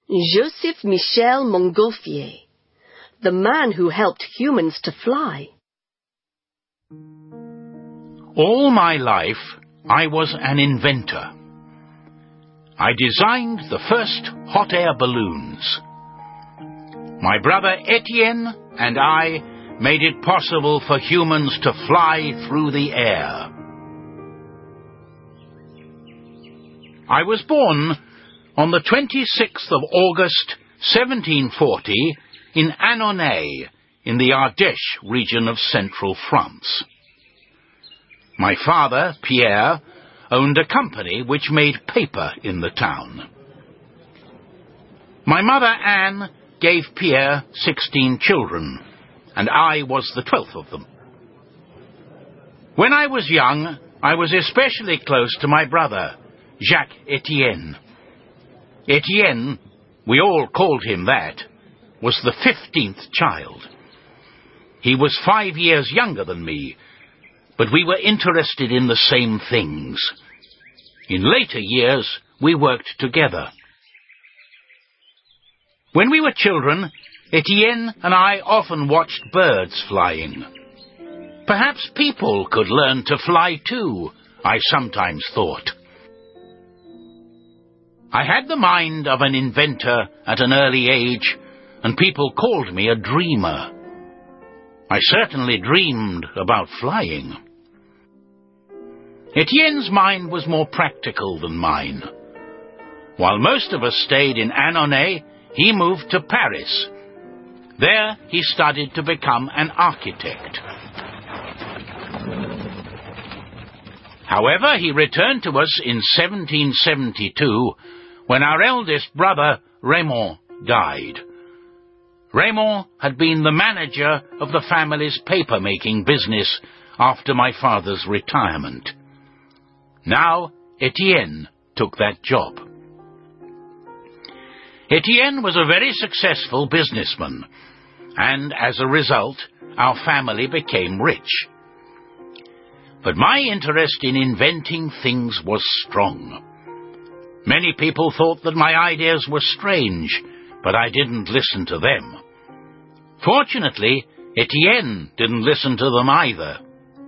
Joseph Michel Montgolfier, the man who helped humans to fly. All my life, I was an inventor. I designed the first hot air balloons. My brother Etienne and I made it possible for humans to fly through the air. I was born on the 26th of August, 1740, in Annonay, in the Ardèche region of central France. My father, Pierre, owned a company which made paper in the town. My mother, Anne, gave Pierre 16 children, and I was the 12th of them. When I was young, I was especially close to my brother, Jacques Etienne. Etienne, we all called him that, was the 15th child. He was 5 years younger than me, but we were interested in the same things. In later years, we worked together. When we were children, Etienne and I often watched birds flying. Perhaps people could learn to fly too, I sometimes thought. I had the mind of an inventor at an early age, and people called me a dreamer. I certainly dreamed about flying. Etienne's mind was more practical than mine. While most of us stayed in Annonay, he moved to Paris. There he studied to become an architect. However, he returned to us in 1772 when our eldest brother, Raymond, died. Raymond had been the manager of the family's paper-making business after my father's retirement. Now, Etienne took that job. Etienne was a very successful businessman, and as a result, our family became rich. But my interest in inventing things was strong. Many people thought that my ideas were strange, but I didn't listen to them. Fortunately, Etienne didn't listen to them either.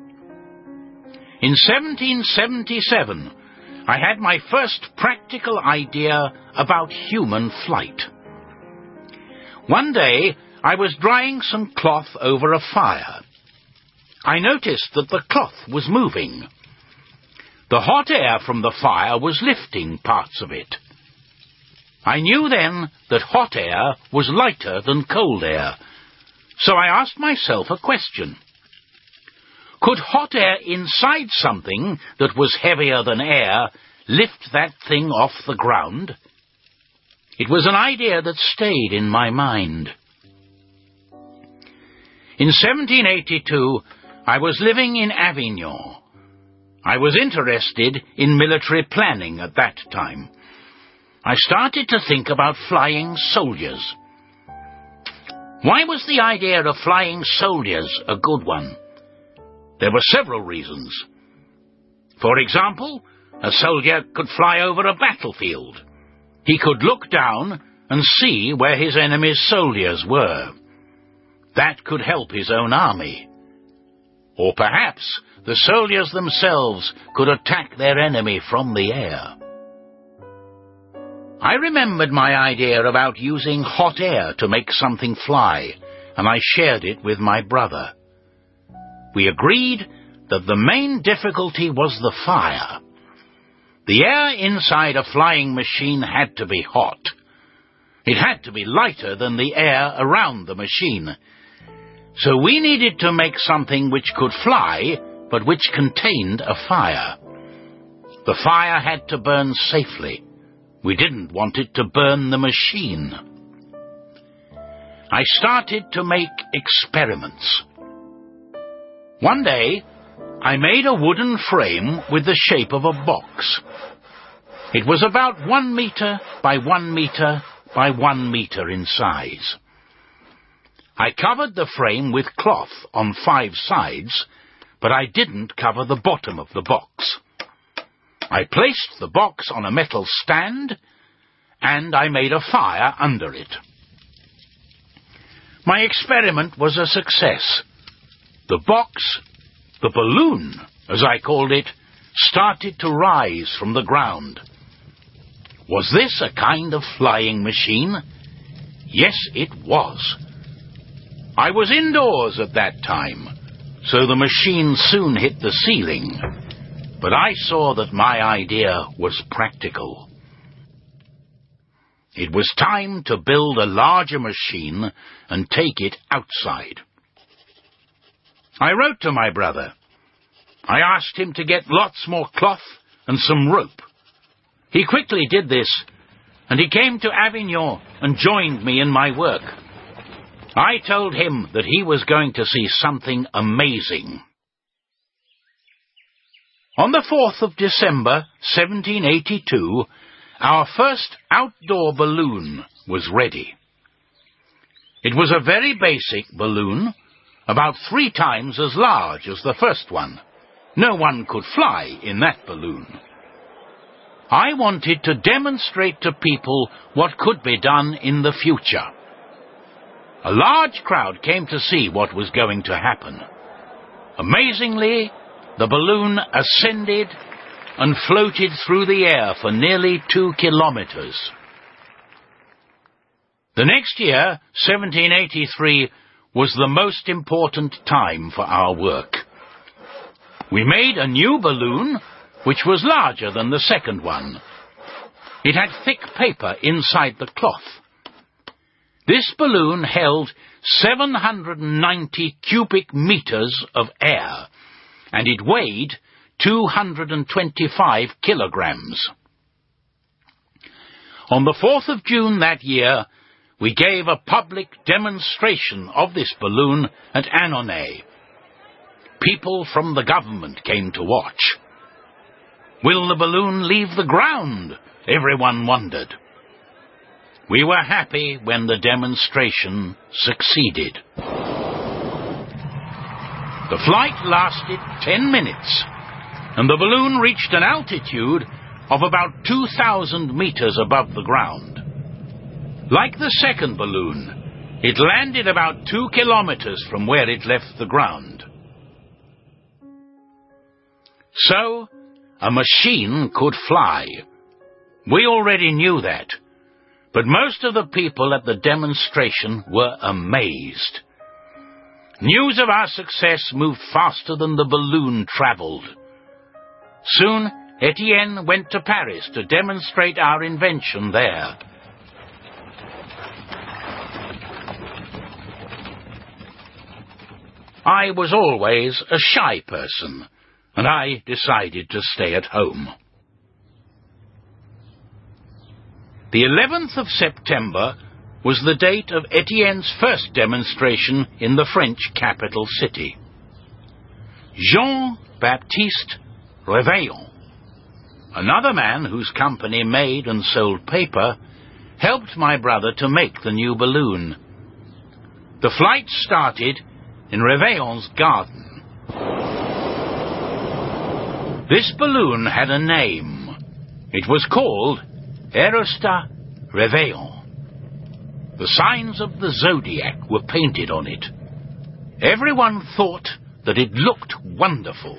In 1777, I had my first practical idea about human flight. One day, I was drying some cloth over a fire. I noticed that the cloth was moving. The hot air from the fire was lifting parts of it. I knew then that hot air was lighter than cold air, so I asked myself a question. Could hot air inside something that was heavier than air lift that thing off the ground? It was an idea that stayed in my mind. In 1782, I was living in Avignon. I was interested in military planning at that time. I started to think about flying soldiers. Why was the idea of flying soldiers a good one? There were several reasons. For example, a soldier could fly over a battlefield. He could look down and see where his enemy's soldiers were. That could help his own army. Or perhaps the soldiers themselves could attack their enemy from the air. I remembered my idea about using hot air to make something fly, and I shared it with my brother. We agreed that the main difficulty was the fire. The air inside a flying machine had to be hot. It had to be lighter than the air around the machine. So we needed to make something which could fly, but which contained a fire. The fire had to burn safely. We didn't want it to burn the machine. I started to make experiments. One day, I made a wooden frame with the shape of a box. It was about 1 meter by 1 meter by 1 meter in size. I covered the frame with cloth on 5 sides, but I didn't cover the bottom of the box. I placed the box on a metal stand and I made a fire under it. My experiment was a success. The box, the balloon, as I called it, started to rise from the ground. Was this a kind of flying machine? Yes, it was. I was indoors at that time, so the machine soon hit the ceiling, but I saw that my idea was practical. It was time to build a larger machine and take it outside. I wrote to my brother. I asked him to get lots more cloth and some rope. He quickly did this, and he came to Avignon and joined me in my work. I told him that he was going to see something amazing. On the 4th of December, 1782, our first outdoor balloon was ready. It was a very basic balloon, about 3 times as large as the first one. No one could fly in that balloon. I wanted to demonstrate to people what could be done in the future. A large crowd came to see what was going to happen. Amazingly, the balloon ascended and floated through the air for nearly 2 kilometers. The next year, 1783, was the most important time for our work. We made a new balloon, which was larger than the second one. It had thick paper inside the cloth. This balloon held 790 cubic meters of air, and it weighed 225 kilograms. On the 4th of June that year, we gave a public demonstration of this balloon at Annonay. People from the government came to watch. Will the balloon leave the ground? Everyone wondered. We were happy when the demonstration succeeded. The flight lasted 10 minutes, and the balloon reached an altitude of about 2,000 meters above the ground. Like the second balloon, it landed about 2 kilometers from where it left the ground. So, a machine could fly. We already knew that, but most of the people at the demonstration were amazed. News of our success moved faster than the balloon traveled. Soon, Etienne went to Paris to demonstrate our invention there. I was always a shy person, and I decided to stay at home. The 11th of September was the date of Etienne's first demonstration in the French capital city. Jean-Baptiste Réveillon, another man whose company made and sold paper, helped my brother to make the new balloon. The flight started in Réveillon's garden. This balloon had a name. It was called Aerostat Réveillon. The signs of the zodiac were painted on it. Everyone thought that it looked wonderful.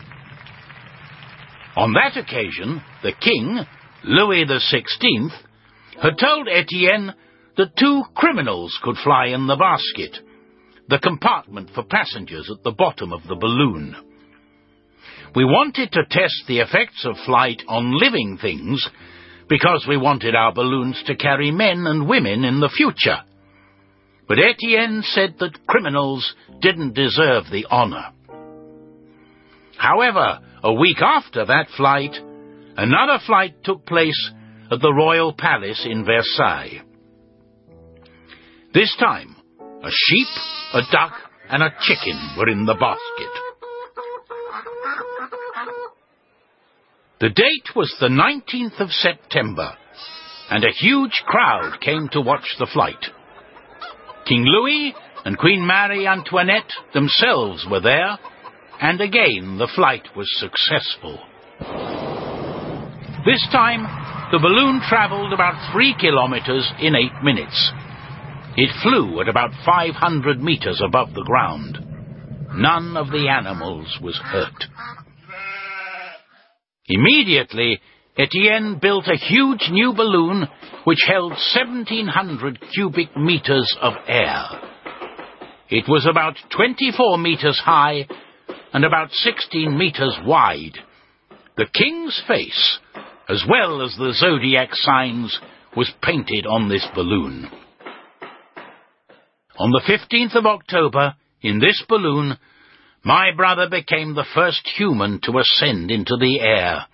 On that occasion, the king, Louis XVI, had told Etienne that 2 criminals could fly in the basket, the compartment for passengers at the bottom of the balloon. We wanted to test the effects of flight on living things because we wanted our balloons to carry men and women in the future. But Etienne said that criminals didn't deserve the honor. However, a week after that flight, another flight took place at the Royal Palace in Versailles. This time, a sheep, a duck, and a chicken were in the basket. The date was the 19th of September, and a huge crowd came to watch the flight. King Louis and Queen Marie Antoinette themselves were there, and again the flight was successful. This time, The balloon travelled about 3 kilometres in 8 minutes. It flew at about 500 metres above the ground. None of the animals was hurt. Immediately, Etienne built a huge new balloon which held 1,700 cubic metres of air. It was about 24 metres high and about 16 metres wide. The king's face, as well as the zodiac signs, was painted on this balloon. On the 15th of October, in this balloon, my brother became the first human to ascend into the air.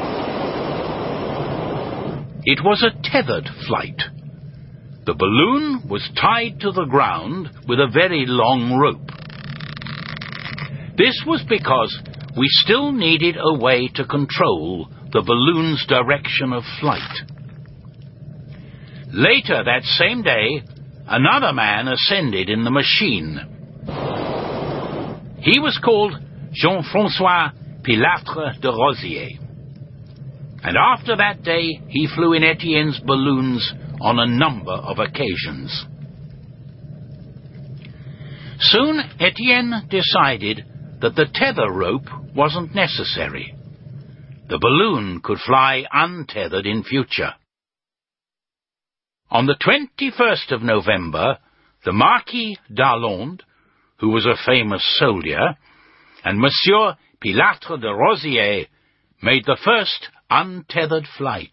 It was a tethered flight. The balloon was tied to the ground with a very long rope. This was because we still needed a way to control the balloon's direction of flight. Later that same day, another man ascended in the machine. He was called Jean-François Pilâtre de Rozier. And after that day, he flew in Etienne's balloons on a number of occasions. Soon Etienne decided that the tether rope wasn't necessary. The balloon could fly untethered in future. On the 21st of November, the Marquis d'Arlande, who was a famous soldier, and Monsieur Pilâtre de Rozier made the first untethered flight.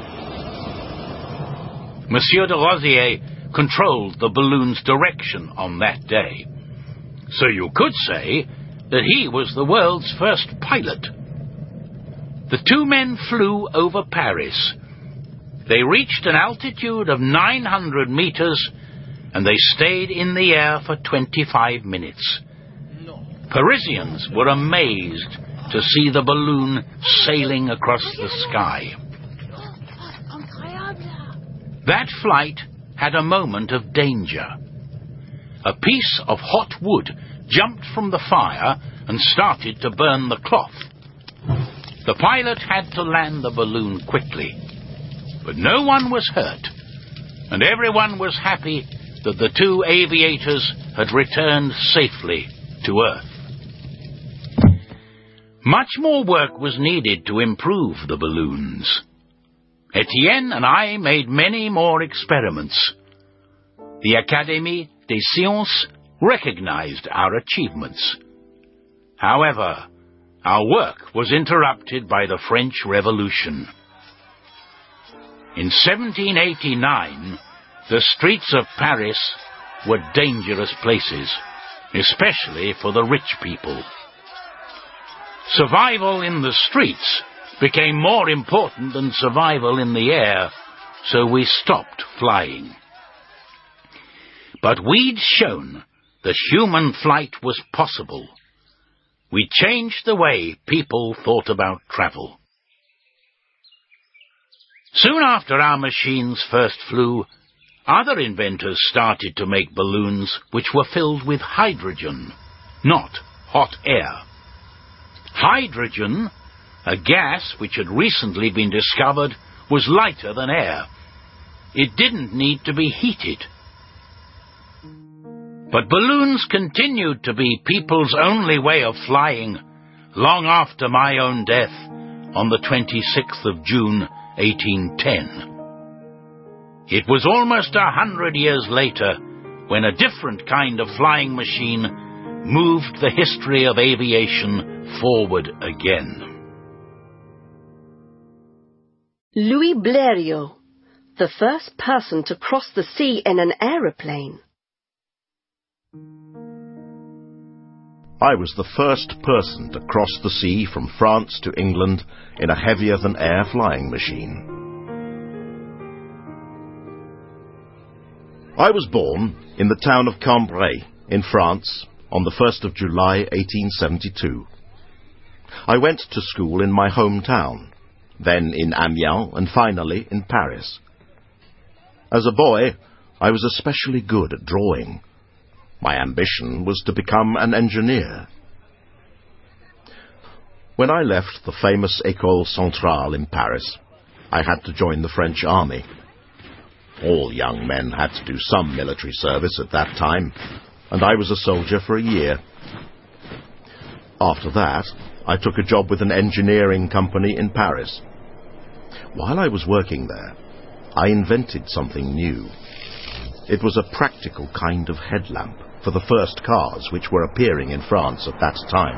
Monsieur de Rozier controlled the balloon's direction on that day. So you could say that he was the world's first pilot. The two men flew over Paris. They reached an altitude of 900 meters, and they stayed in the air for 25 minutes. Parisians were amazed to see the balloon sailing across the sky. That flight had a moment of danger. A piece of hot wood jumped from the fire and started to burn the cloth. The pilot had to land the balloon quickly, but no one was hurt, and everyone was happy that the two aviators had returned safely to Earth. Much more work was needed to improve the balloons. Etienne and I made many more experiments. The Académie des Sciences recognized our achievements. However, our work was interrupted by the French Revolution. In 1789, the streets of Paris were dangerous places, especially for the rich people. Survival in the streets became more important than survival in the air, so we stopped flying. But we'd shown that human flight was possible. We changed the way people thought about travel. Soon after our machines first flew, other inventors started to make balloons which were filled with hydrogen, not hot air. Hydrogen, a gas which had recently been discovered, was lighter than air. It didn't need to be heated. But balloons continued to be people's only way of flying long after my own death on the 26th of June, 1810. It was almost 100 years later when a different kind of flying machine moved the history of aviation forward again. Louis Blériot, the first person to cross the sea in an aeroplane. I was the first person to cross the sea from France to England in a heavier-than-air flying machine. I was born in the town of Cambrai, in France, on the 1st of July 1872. I went to school in my hometown, then in Amiens, and finally in Paris. As a boy, I was especially good at drawing. My ambition was to become an engineer. When I left the famous École Centrale in Paris, I had to join the French army. All young men had to do some military service at that time, and I was a soldier for a year. After that, I took a job with an engineering company in Paris. While I was working there, I invented something new. It was a practical kind of headlamp for the first cars which were appearing in France at that time.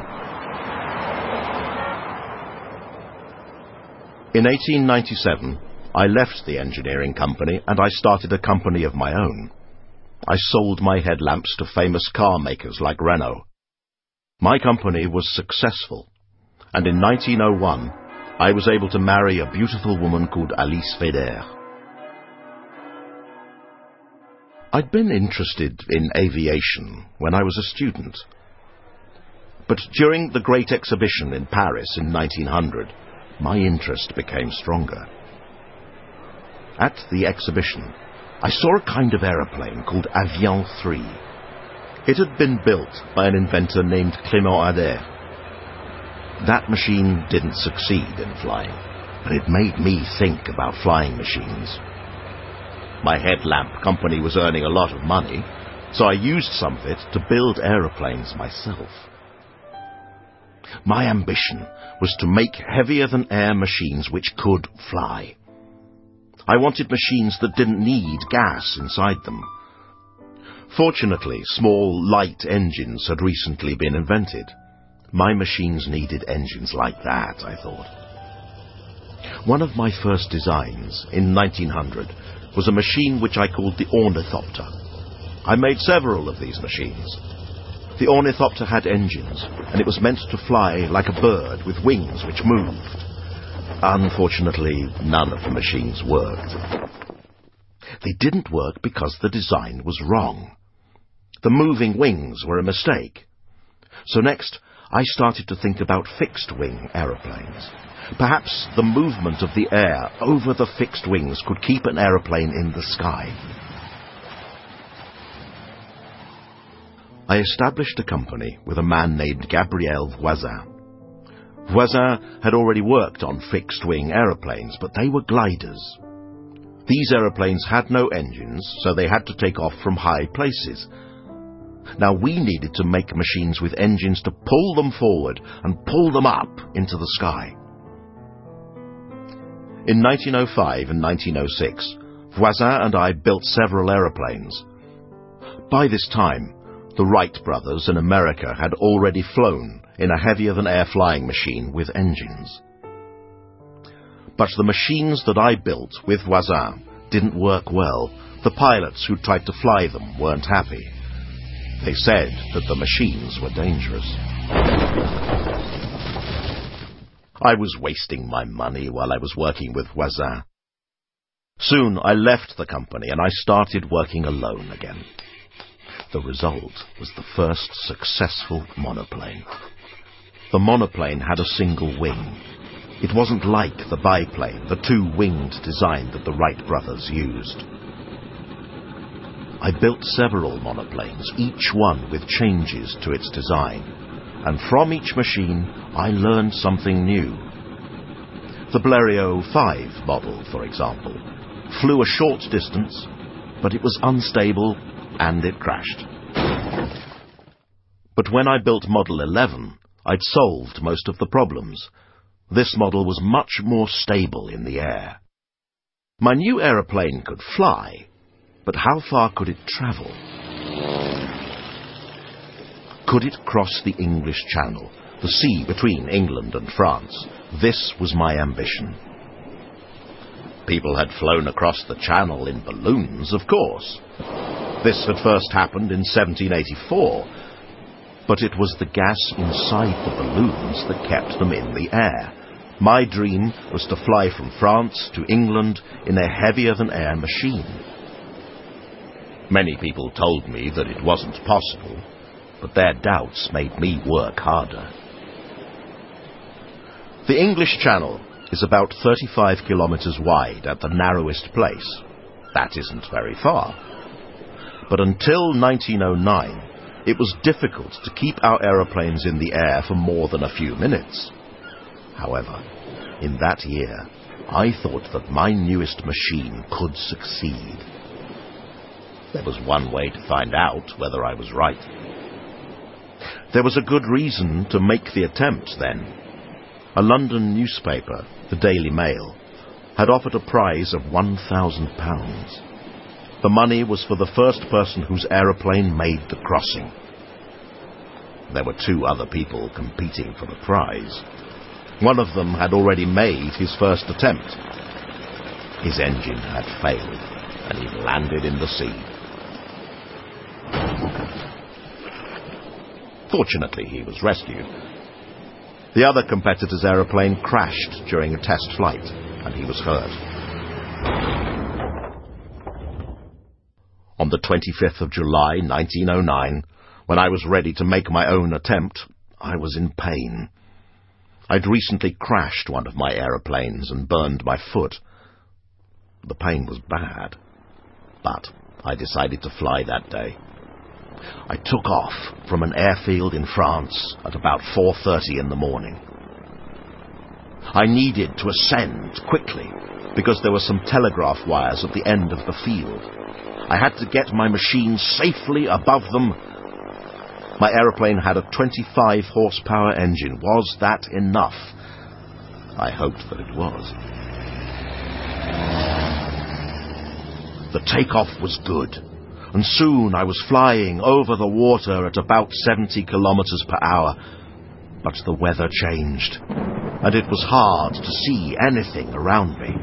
In 1897, I left the engineering company and I started a company of my own. I sold my headlamps to famous car makers like Renault. My company was successful, and in 1901, I was able to marry a beautiful woman called Alice Feder. I'd been interested in aviation when I was a student. But during the Great Exhibition in Paris in 1900, my interest became stronger. At the exhibition, I saw a kind of aeroplane called Avion 3. It had been built by an inventor named Clément Ader. That machine didn't succeed in flying, but it made me think about flying machines. My headlamp company was earning a lot of money, so I used some of it to build aeroplanes myself. My ambition was to make heavier-than-air machines which could fly. I wanted machines that didn't need gas inside them. Fortunately, small, light engines had recently been invented. My machines needed engines like that, I thought. One of my first designs, in 1900, was a machine which I called the ornithopter. I made several of these machines. The ornithopter had engines, and it was meant to fly like a bird with wings which moved. Unfortunately, none of the machines worked. They didn't work because the design was wrong. The moving wings were a mistake. So next, I started to think about fixed-wing aeroplanes. Perhaps the movement of the air over the fixed wings could keep an aeroplane in the sky. I established a company with a man named Gabriel Voisin. Voisin had already worked on fixed-wing aeroplanes, but they were gliders. These aeroplanes had no engines, so they had to take off from high places. Now we needed to make machines with engines to pull them forward and pull them up into the sky. In 1905 and 1906, Voisin and I built several aeroplanes. By this time, the Wright brothers in America had already flown in a heavier-than-air flying machine with engines. But the machines that I built with Voisin didn't work well. The pilots who tried to fly them weren't happy. They said that the machines were dangerous. I was wasting my money while I was working with Voisin. Soon I left the company and I started working alone again. The result was the first successful monoplane. The monoplane had a single wing. It wasn't like the biplane, the two-winged design that the Wright brothers used. I built several monoplanes, each one with changes to its design, and from each machine I learned something new. The Blériot 5 model, for example, flew a short distance, but it was unstable and it crashed. But when I built Model 11, I'd solved most of the problems. This model was much more stable in the air. My new aeroplane could fly, but how far could it travel? Could it cross the English Channel, the sea between England and France? This was my ambition. People had flown across the Channel in balloons, of course. This had first happened in 1784, but it was the gas inside the balloons that kept them in the air. My dream was to fly from France to England in a heavier-than-air machine. Many people told me that it wasn't possible, but their doubts made me work harder. The English Channel is about 35 kilometers wide at the narrowest place. That isn't very far. But until 1909, it was difficult to keep our aeroplanes in the air for more than a few minutes. However, in that year, I thought that my newest machine could succeed. There was one way to find out whether I was right. There was a good reason to make the attempt then. A London newspaper, the Daily Mail, had offered a prize of £1,000. The money was for the first person whose aeroplane made the crossing. There were 2 other people competing for the prize. One of them had already made his first attempt. His engine had failed, and he landed in the sea. Fortunately, he was rescued. The other competitor's aeroplane crashed during a test flight, and he was hurt. On the 25th of July, 1909, when I was ready to make my own attempt, I was in pain. I'd recently crashed one of my aeroplanes and burned my foot. The pain was bad, but I decided to fly that day. I took off from an airfield in France at about 4:30 in the morning. I needed to ascend quickly because there were some telegraph wires at the end of the field. I had to get my machine safely above them. My aeroplane had a 25-horsepower engine. Was that enough? I hoped that it was. The takeoff was good, and soon I was flying over the water at about 70 kilometers per hour. But the weather changed, and it was hard to see anything around me.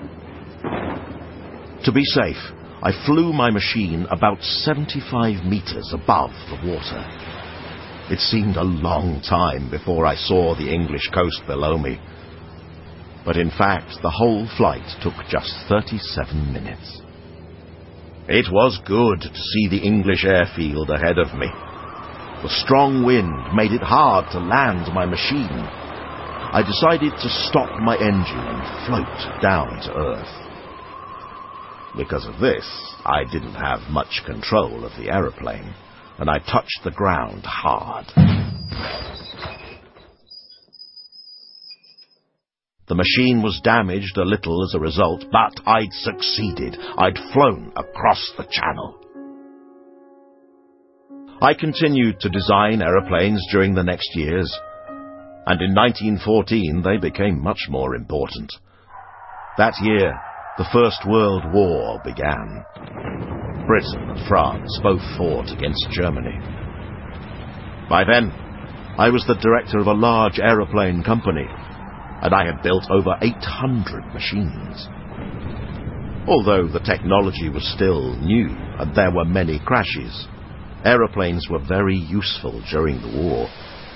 To be safe, I flew my machine about 75 meters above the water. It seemed a long time before I saw the English coast below me. But in fact, the whole flight took just 37 minutes. It was good to see the English airfield ahead of me. The strong wind made it hard to land my machine. I decided to stop my engine and float down to earth. Because of this, I didn't have much control of the aeroplane, and I touched the ground hard. The machine was damaged a little as a result, but I'd succeeded. I'd flown across the channel. I continued to design aeroplanes during the next years, and in 1914 they became much more important. That year, the First World War began. Britain and France both fought against Germany. By then, I was the director of a large aeroplane company, and I had built over 800 machines. Although the technology was still new and there were many crashes, aeroplanes were very useful during the war.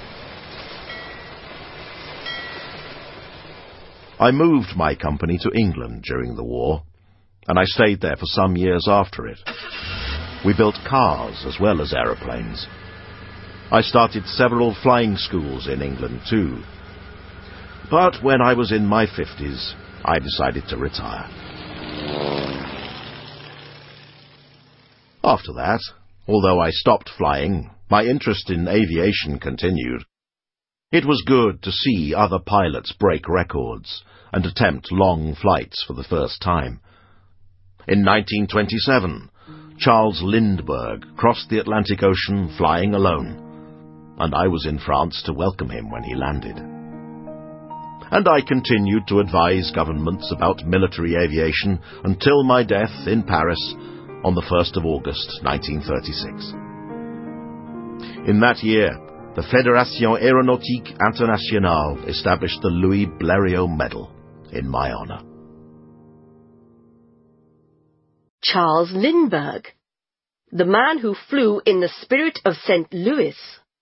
I moved my company to England during the war, and I stayed there for some years after it. We built cars as well as aeroplanes. I started several flying schools in England too. But when I was in my 50s, I decided to retire. After that, although I stopped flying, my interest in aviation continued. It was good to see other pilots break records and attempt long flights for the first time. In 1927, Charles Lindbergh crossed the Atlantic Ocean flying alone, and I was in France to welcome him when he landed. And I continued to advise governments about military aviation until my death in Paris on the 1st of August, 1936. In that year, the Fédération Aéronautique Internationale established the Louis Blériot Medal in my honor. Charles Lindbergh, the man who flew in the spirit of St. Louis.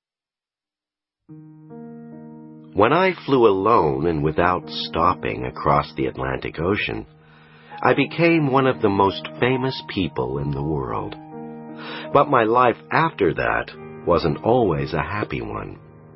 When I flew alone and without stopping across the Atlantic Ocean, I became one of the most famous people in the world. But my life after that wasn't always a happy one.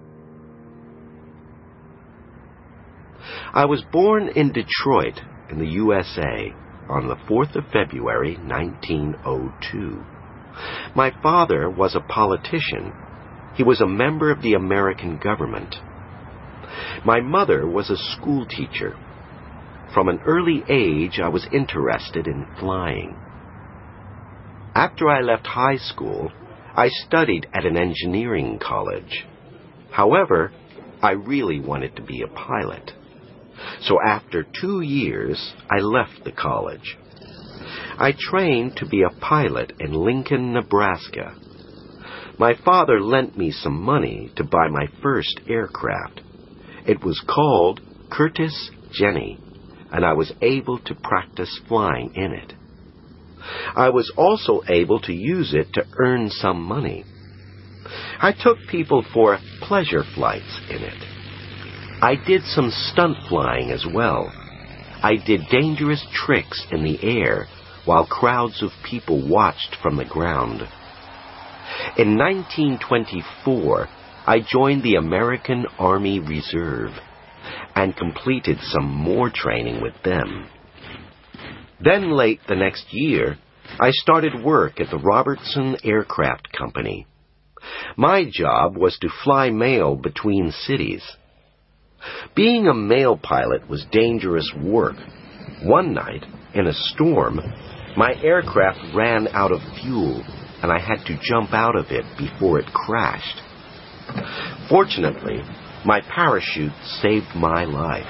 I was born in Detroit, in the USA, on the 4th of February, 1902. My father was a politician. He was a member of the American government. My mother was a school teacher. from an early age I was interested in flying. After I left high school, I studied at an engineering college. However, I really wanted to be a pilot. So after 2 years, I left the college. I trained to be a pilot in Lincoln, Nebraska. My father lent me some money to buy my first aircraft. It was called Curtiss Jenny, and I was able to practice flying in it. I was also able to use it to earn some money. I took people for pleasure flights in it. I did some stunt flying as well. I did dangerous tricks in the air while crowds of people watched from the ground. In 1924, I joined the American Army Reserve and completed some more training with them. Then late the next year, I started work at the Robertson Aircraft Company. My job was to fly mail between cities. Being a mail pilot was dangerous work. One night, in a storm, my aircraft ran out of fuel, and I had to jump out of it before it crashed. Fortunately, my parachute saved my life.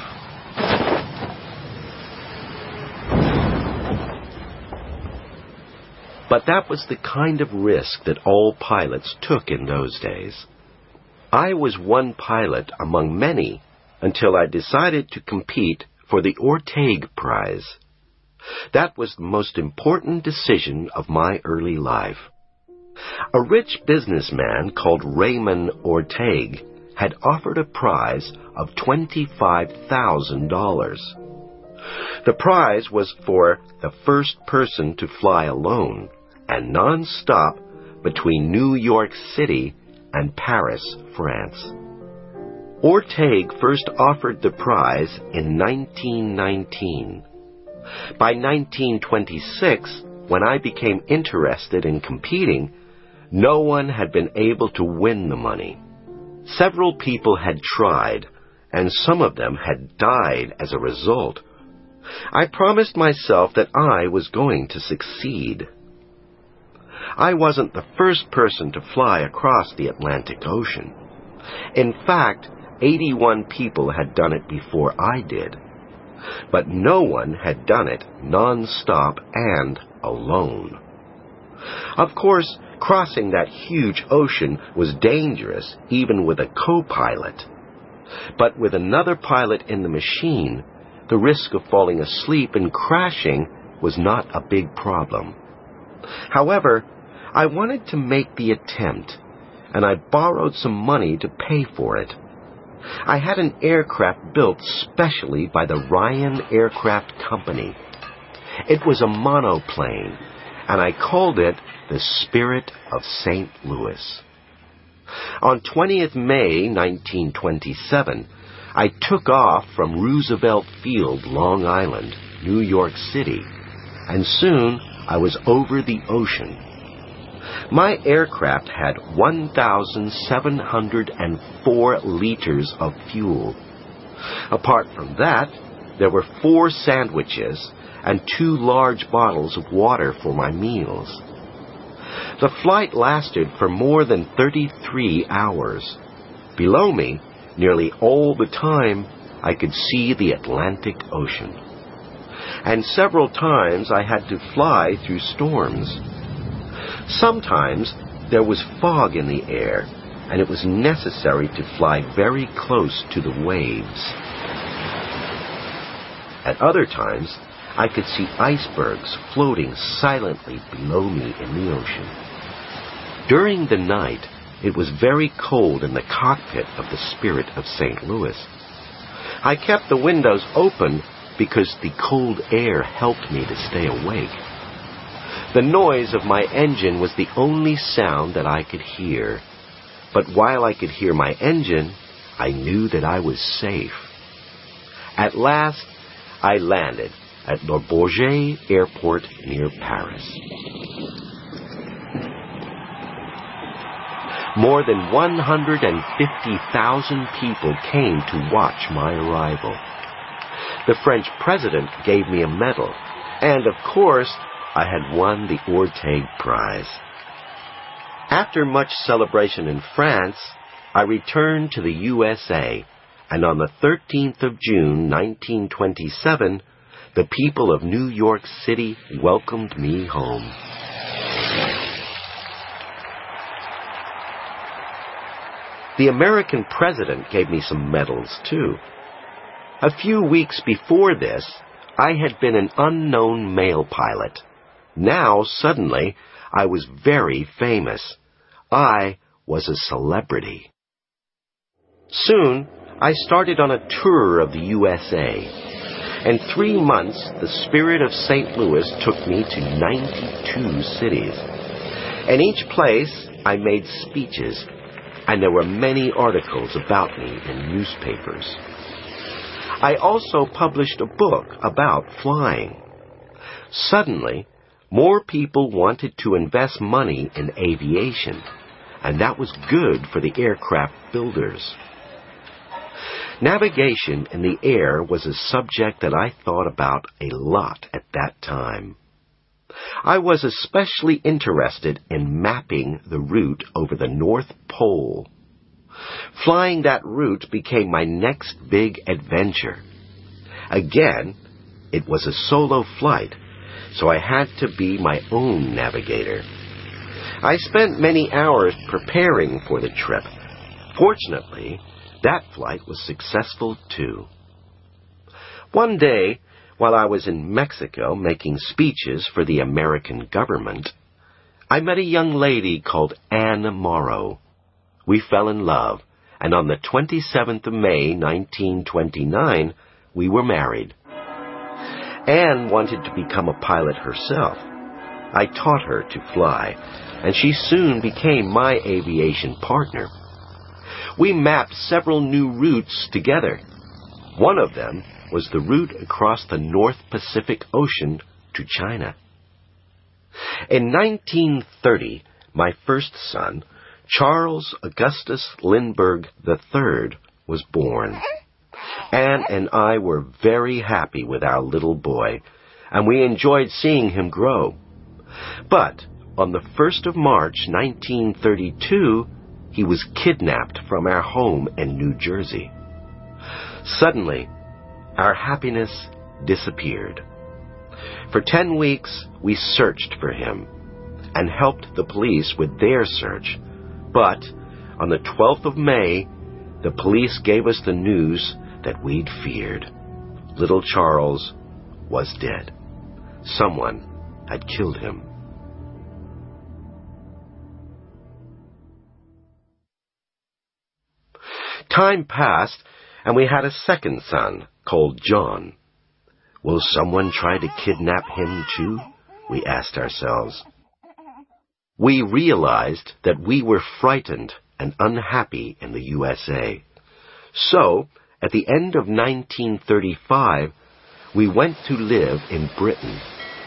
But that was the kind of risk that all pilots took in those days. I was one pilot among many until I decided to compete for the Orteig Prize. That was the most important decision of my early life. A rich businessman called Raymond Orteig had offered a prize of $25,000. The prize was for the first person to fly alone and non-stop between New York City and Paris, France. Orteig first offered the prize in 1919. By 1926, when I became interested in competing, no one had been able to win the money. Several people had tried, and some of them had died as a result. I promised myself that I was going to succeed. I wasn't the first person to fly across the Atlantic Ocean. In fact, 81 people had done it before I did. But no one had done it non-stop and alone. Of course, crossing that huge ocean was dangerous, even with a co-pilot. But with another pilot in the machine, the risk of falling asleep and crashing was not a big problem. However, I wanted to make the attempt, and I borrowed some money to pay for it. I had an aircraft built specially by the Ryan Aircraft Company. It was a monoplane, and I called it the Spirit of St. Louis. On 20th May 1927, I took off from Roosevelt Field, Long Island, New York City, and soon I was over the ocean. My aircraft had 1,704 liters of fuel. Apart from that, there were 4 sandwiches and 2 large bottles of water for my meals. The flight lasted for more than 33 hours. Below me, nearly all the time, I could see the Atlantic Ocean. And several times I had to fly through storms. Sometimes there was fog in the air, and it was necessary to fly very close to the waves. At other times, I could see icebergs floating silently below me in the ocean. During the night, it was very cold in the cockpit of the Spirit of St. Louis. I kept the windows open because the cold air helped me to stay awake. The noise of my engine was the only sound that I could hear. But while I could hear my engine, I knew that I was safe. At last, I landed at Le Bourget Airport near Paris. More than 150,000 people came to watch my arrival. The French president gave me a medal, and of course, I had won the Orteig Prize. After much celebration in France, I returned to the USA, and on the 13th of June, 1927, the people of New York City welcomed me home. The American president gave me some medals, too. A few weeks before this, I had been an unknown mail pilot. Now, suddenly, I was very famous. I was a celebrity. Soon, I started on a tour of the USA. In 3 months, the spirit of St. Louis took me to 92 cities. In each place, I made speeches, and there were many articles about me in newspapers. I also published a book about flying. Suddenly, more people wanted to invest money in aviation, and that was good for the aircraft builders. Navigation in the air was a subject that I thought about a lot at that time. I was especially interested in mapping the route over the North Pole. Flying that route became my next big adventure. Again, it was a solo flight, so I had to be my own navigator. I spent many hours preparing for the trip. Fortunately, that flight was successful too. One day, while I was in Mexico making speeches for the American government, I met a young lady called Anne Morrow. We fell in love, and on the 27th of May, 1929, we were married. Anne wanted to become a pilot herself. I taught her to fly, and she soon became my aviation partner. We mapped several new routes together. One of them was the route across the North Pacific Ocean to China. In 1930, my first son, Charles Augustus Lindbergh III, was born. Anne and I were very happy with our little boy, and we enjoyed seeing him grow. But on the 1st of March, 1932, he was kidnapped from our home in New Jersey. Suddenly, our happiness disappeared. For 10 weeks, we searched for him and helped the police with their search. But on the 12th of May, the police gave us the news that we'd feared. Little Charles was dead. Someone had killed him. Time passed, and we had a second son called John. Will someone try to kidnap him too? We asked ourselves. We realized that we were frightened and unhappy in the USA. So, at the end of 1935, we went to live in Britain.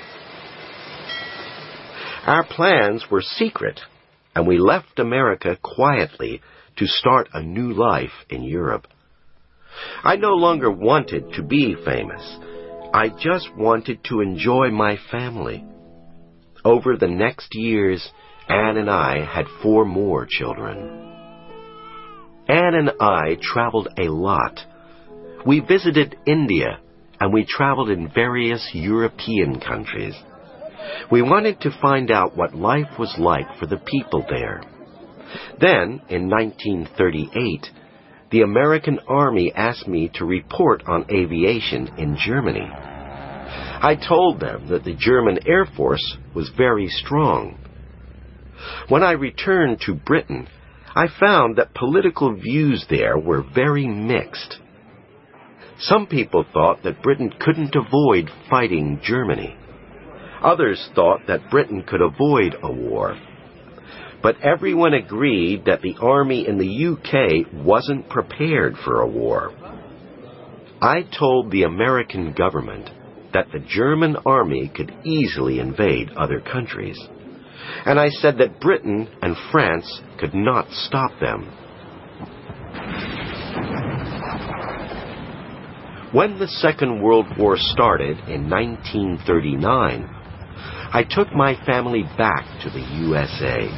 Our plans were secret, and we left America quietly to start a new life in Europe. I no longer wanted to be famous. I just wanted to enjoy my family. Over the next years, Anne and I had 4 more children. Anne and I traveled a lot. We visited India, and we traveled in various European countries. We wanted to find out what life was like for the people there. Then, in 1938, the American Army asked me to report on aviation in Germany. I told them that the German Air Force was very strong. When I returned to Britain, I found that political views there were very mixed. Some people thought that Britain couldn't avoid fighting Germany. Others thought that Britain could avoid a war. But everyone agreed that the army in the UK wasn't prepared for a war. I told the American government that the German army could easily invade other countries, and I said that Britain and France could not stop them. When the Second World War started in 1939, I took my family back to the USA.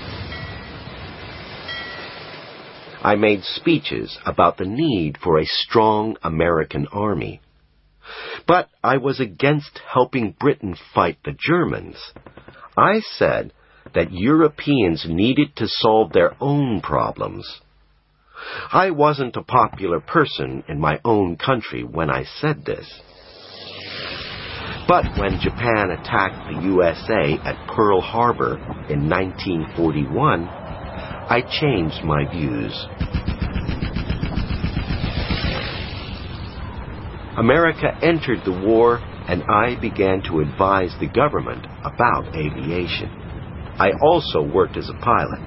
I made speeches about the need for a strong American army. But I was against helping Britain fight the Germans. I said that Europeans needed to solve their own problems. I wasn't a popular person in my own country when I said this. But when Japan attacked the USA at Pearl Harbor in 1941, I changed my views. America entered the war, and I began to advise the government about aviation. I also worked as a pilot.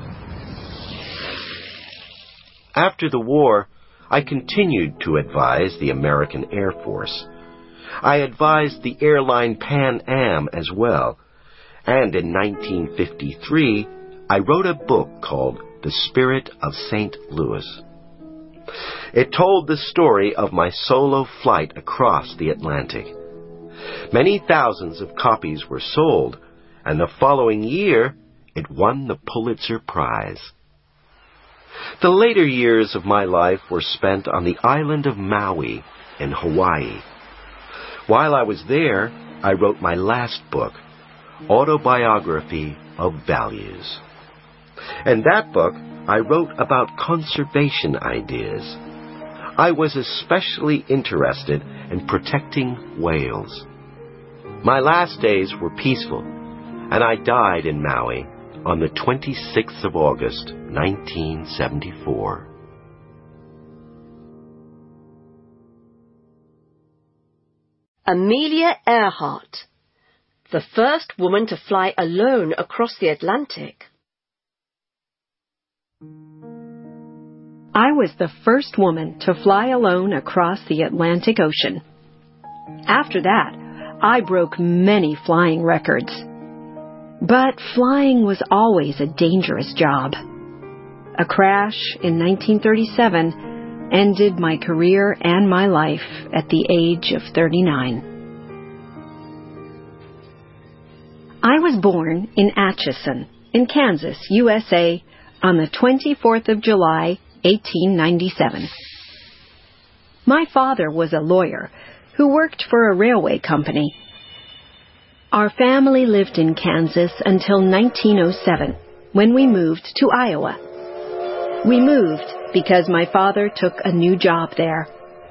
After the war, I continued to advise the American Air Force. I advised the airline Pan Am as well, and in 1953, I wrote a book called The Spirit of St. Louis. It told the story of my solo flight across the Atlantic. Many thousands of copies were sold, and the following year, it won the Pulitzer Prize. The later years of my life were spent on the island of Maui in Hawaii. While I was there, I wrote my last book, Autobiography of Values. In that book, I wrote about conservation ideas. I was especially interested in protecting whales. My last days were peaceful, and I died in Maui on the 26th of August, 1974. Amelia Earhart, the first woman to fly alone across the Atlantic. I was the first woman to fly alone across the Atlantic Ocean. After that, I broke many flying records. But flying was always a dangerous job. A crash in 1937 ended my career and my life at the age of 39. I was born in Atchison, in Kansas, USA, on the 24th of July, 1897. My father was a lawyer who worked for a railway company. Our family lived in Kansas until 1907, when we moved to Iowa. We moved because my father took a new job there.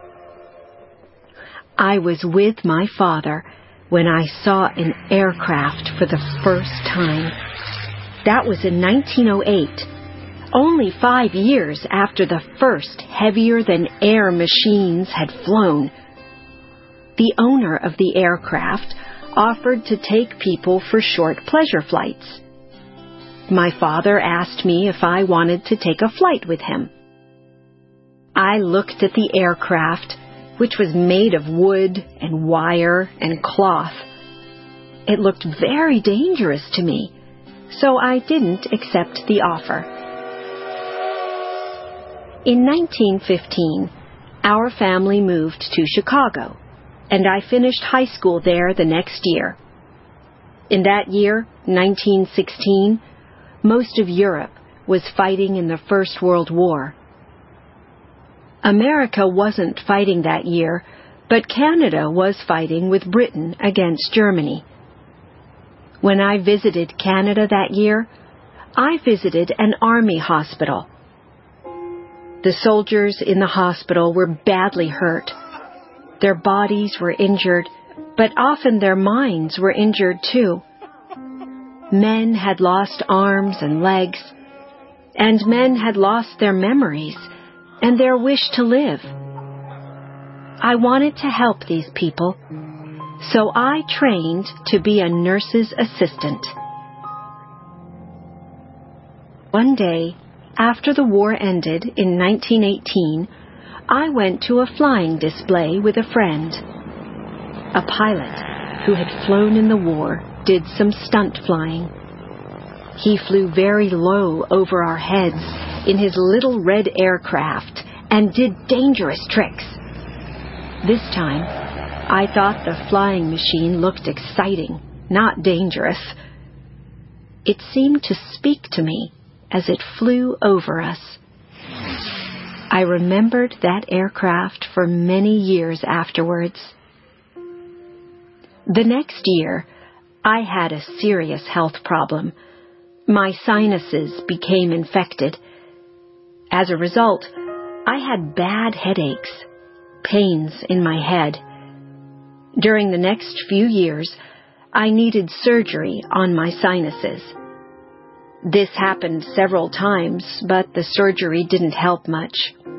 I was with my father when I saw an aircraft for the first time. That was in 1908, only 5 years after the first heavier-than-air machines had flown. The owner of the aircraft offered to take people for short pleasure flights. My father asked me if I wanted to take a flight with him. I looked at the aircraft, which was made of wood and wire and cloth. It looked very dangerous to me, so I didn't accept the offer. In 1915, our family moved to Chicago, and I finished high school there the next year. In that year, 1916, most of Europe was fighting in the First World War. America wasn't fighting that year, but Canada was fighting with Britain against Germany. When I visited Canada that year, I visited an army hospital. The soldiers in the hospital were badly hurt. Their bodies were injured, but often their minds were injured too. Men had lost arms and legs, and men had lost their memories and their wish to live. I wanted to help these people, so I trained to be a nurse's assistant. One day, after the war ended in 1918, I went to a flying display with a friend. A pilot who had flown in the war did some stunt flying. He flew very low over our heads in his little red aircraft and did dangerous tricks. This time, I thought the flying machine looked exciting, not dangerous. It seemed to speak to me as it flew over us. I remembered that aircraft for many years afterwards. The next year, I had a serious health problem. My sinuses became infected. As a result, I had bad headaches, pains in my head. During the next few years, I needed surgery on my sinuses. This happened several times, but the surgery didn't help much.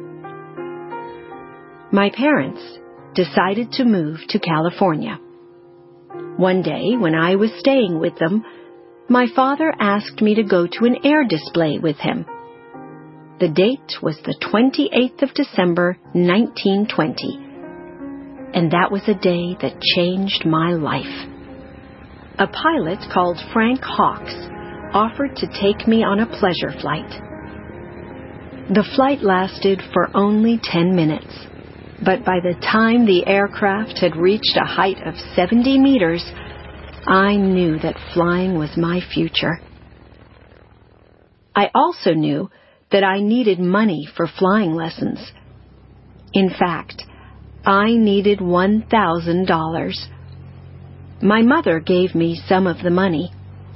My parents decided to move to California. One day, when I was staying with them, my father asked me to go to an air display with him. The date was the 28th of December, 1920. And that was a day that changed my life. A pilot called Frank Hawks offered to take me on a pleasure flight. The flight lasted for only 10 minutes, but by the time the aircraft had reached a height of 70 meters, I knew that flying was my future. I also knew that I needed money for flying lessons. In fact, I needed $1,000. My mother gave me some of the money.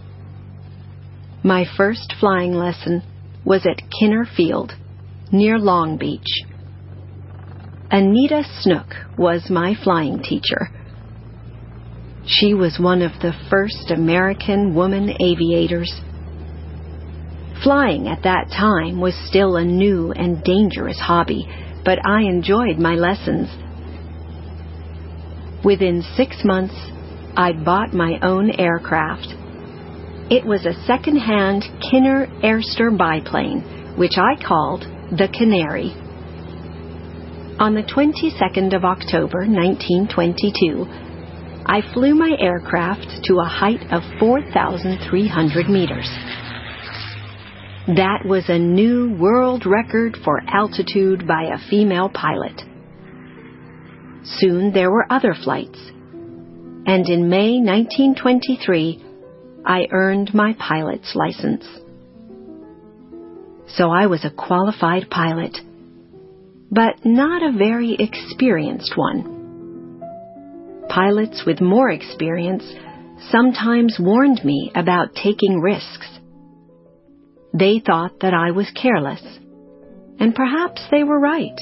My first flying lesson was at Kinner Field, near Long Beach. Anita Snook was my flying teacher. She was one of the first American woman aviators. Flying at that time was still a new and dangerous hobby, but I enjoyed my lessons. Within 6 months, I bought my own aircraft. It was a second-hand Kinner Airster biplane, which I called the Canary. On the 22nd of October, 1922, I flew my aircraft to a height of 4,300 meters. That was a new world record for altitude by a female pilot. Soon there were other flights, and in May 1923, I earned my pilot's license. So I was a qualified pilot, but not a very experienced one. Pilots with more experience sometimes warned me about taking risks. They thought that I was careless, and perhaps they were right.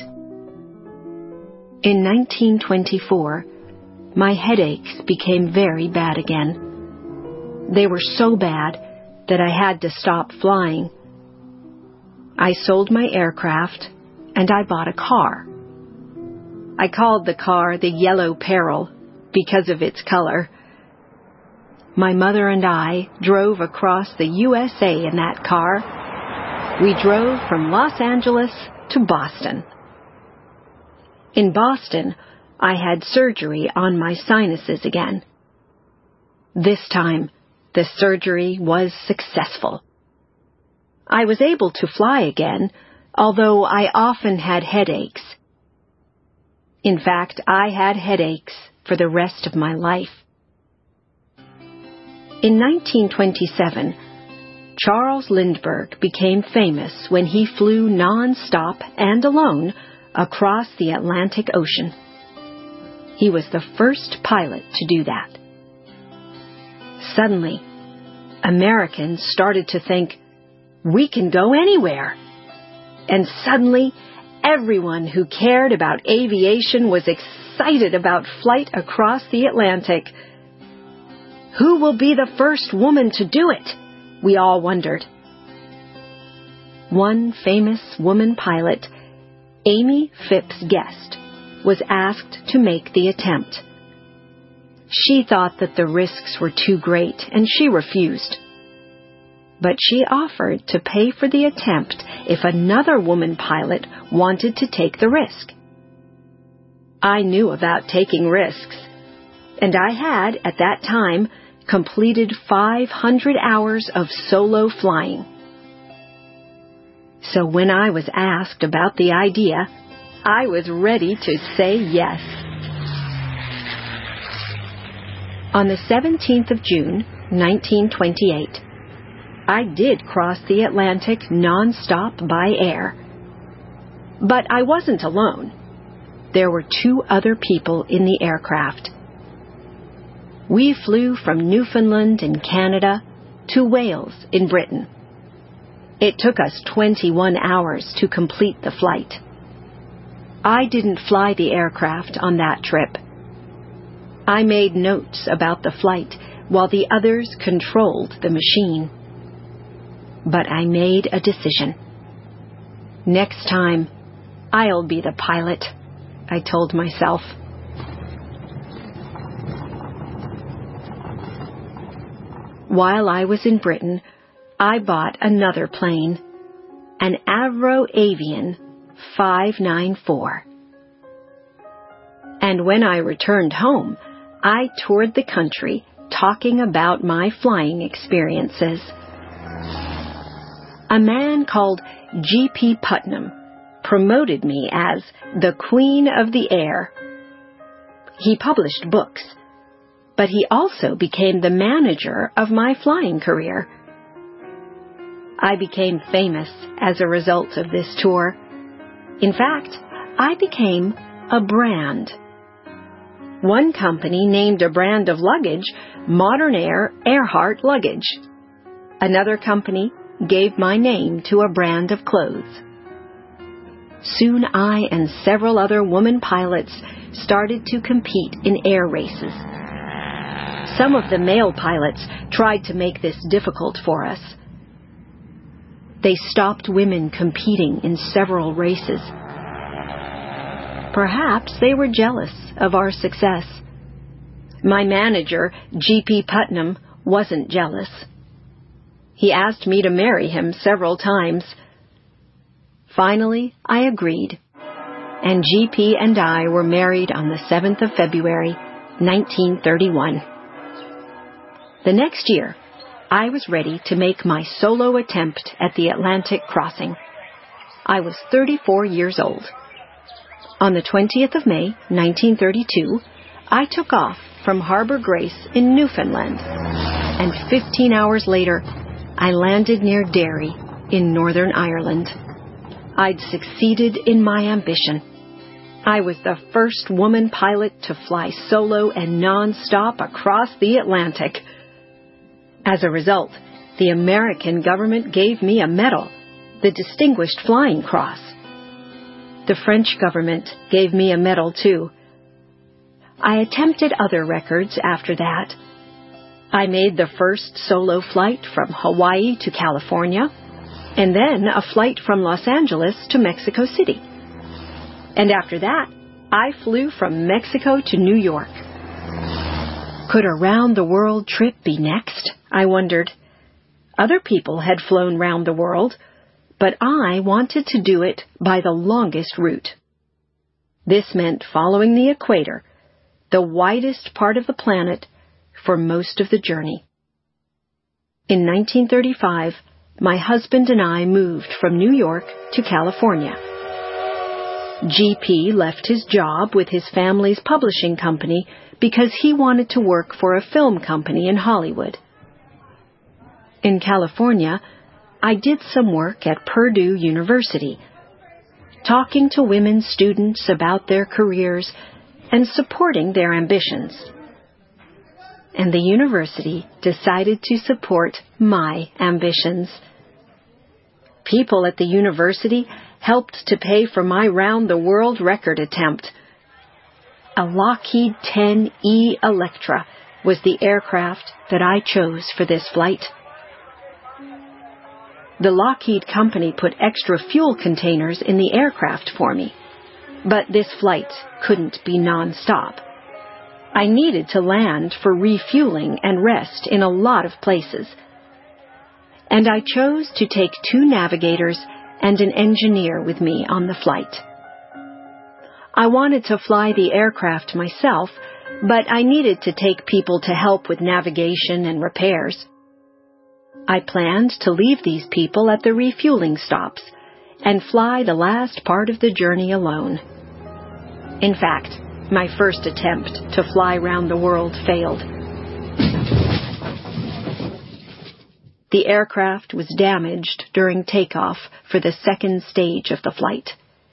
In 1924, my headaches became very bad again. They were so bad that I had to stop flying. I sold my aircraft and I bought a car. I called the car the Yellow Peril because of its color. My mother and I drove across the USA in that car. We drove from Los Angeles to Boston. In Boston, I had surgery on my sinuses again. This time, the surgery was successful. I was able to fly again, although I often had headaches. In fact, I had headaches for the rest of my life. In 1927, Charles Lindbergh became famous when he flew non-stop and alone across the Atlantic Ocean. He was the first pilot to do that. Suddenly, Americans started to think, we can go anywhere. And suddenly, everyone who cared about aviation was excited about flight across the Atlantic. Who will be the first woman to do it? We all wondered. One famous woman pilot, Amy Phipps Guest, was asked to make the attempt. She thought that the risks were too great, and she refused. But she offered to pay for the attempt if another woman pilot wanted to take the risk. I knew about taking risks, and I had, at that time, completed 500 hours of solo flying. So when I was asked about the idea, I was ready to say yes. On the 17th of June, 1928, I did cross the Atlantic non-stop by air. But I wasn't alone. There were 2 other people in the aircraft. We flew from Newfoundland in Canada to Wales in Britain. It took us 21 hours to complete the flight. I didn't fly the aircraft on that trip. I made notes about the flight while the others controlled the machine. But I made a decision. Next time, I'll be the pilot, I told myself. While I was in Britain, I bought another plane, an Avro Avian 594. And when I returned home, I toured the country talking about my flying experiences. A man called G.P. Putnam promoted me as the Queen of the Air. He published books, but he also became the manager of my flying career. I became famous as a result of this tour. In fact, I became a brand. One company named a brand of luggage Modern Air Earhart Luggage. Another company gave my name to a brand of clothes. Soon I and several other woman pilots started to compete in air races. Some of the male pilots tried to make this difficult for us. They stopped women competing in several races. Perhaps they were jealous of our success. My manager, G.P. Putnam, wasn't jealous. He asked me to marry him several times. Finally, I agreed, and G.P. and I were married on the 7th of February, 1931. The next year, I was ready to make my solo attempt at the Atlantic crossing. I was 34 years old. On the 20th of May, 1932, I took off from Harbour Grace in Newfoundland, and 15 hours later, I landed near Derry in Northern Ireland. I'd succeeded in my ambition. I was the first woman pilot to fly solo and non-stop across the Atlantic. As a result, the American government gave me a medal, the Distinguished Flying Cross. The French government gave me a medal too. I attempted other records after that. I made the first solo flight from Hawaii to California, and then a flight from Los Angeles to Mexico City. And after that, I flew from Mexico to New York. Could a round-the-world trip be next? I wondered. Other people had flown round the world, but I wanted to do it by the longest route. This meant following the equator, the widest part of the planet, for most of the journey. In 1935, my husband and I moved from New York to California. G.P. left his job with his family's publishing company because he wanted to work for a film company in Hollywood. In California, I did some work at Purdue University, talking to women students about their careers and supporting their ambitions. And the university decided to support my ambitions. People at the university helped to pay for my round-the-world record attempt. A Lockheed 10E Electra was the aircraft that I chose for this flight. The Lockheed company put extra fuel containers in the aircraft for me, but this flight couldn't be non-stop. I needed to land for refueling and rest in a lot of places. And I chose to take 2 navigators and an engineer with me on the flight. I wanted to fly the aircraft myself, but I needed to take people to help with navigation and repairs. I planned to leave these people at the refueling stops and fly the last part of the journey alone. In fact, my first attempt to fly round the world failed. The aircraft was damaged during takeoff for the second stage of the flight.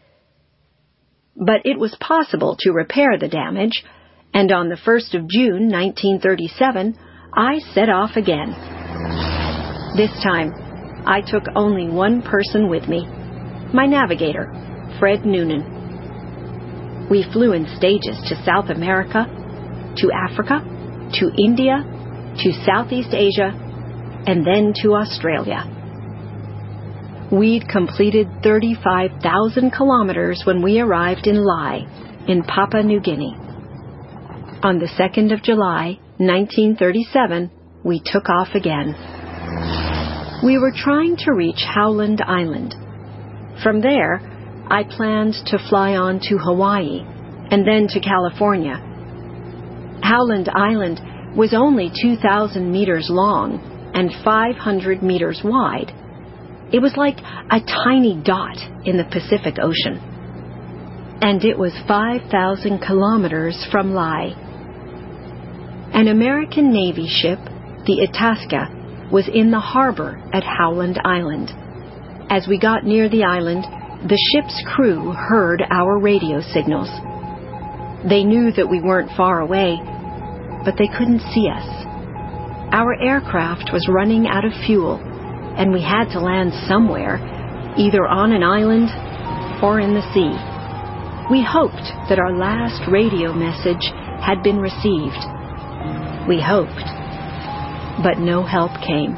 But it was possible to repair the damage, and on the 1st of June, 1937, I set off again. This time, I took only one person with me, my navigator, Fred Noonan. We flew in stages to South America, to Africa, to India, to Southeast Asia, and then to Australia. We'd completed 35,000 kilometers when we arrived in Lae, in Papua New Guinea. On the 2nd of July, 1937, we took off again. We were trying to reach Howland Island. From there, I planned to fly on to Hawaii and then to California. Howland Island was only 2,000 meters long and 500 meters wide. It was like a tiny dot in the Pacific Ocean. And it was 5,000 kilometers from Lae. An American Navy ship, the Itasca, was in the harbor at Howland Island. As we got near the island, the ship's crew heard our radio signals. They knew that we weren't far away, but they couldn't see us. Our aircraft was running out of fuel, and we had to land somewhere, either on an island or in the sea. We hoped that our last radio message had been received. We hoped, but no help came.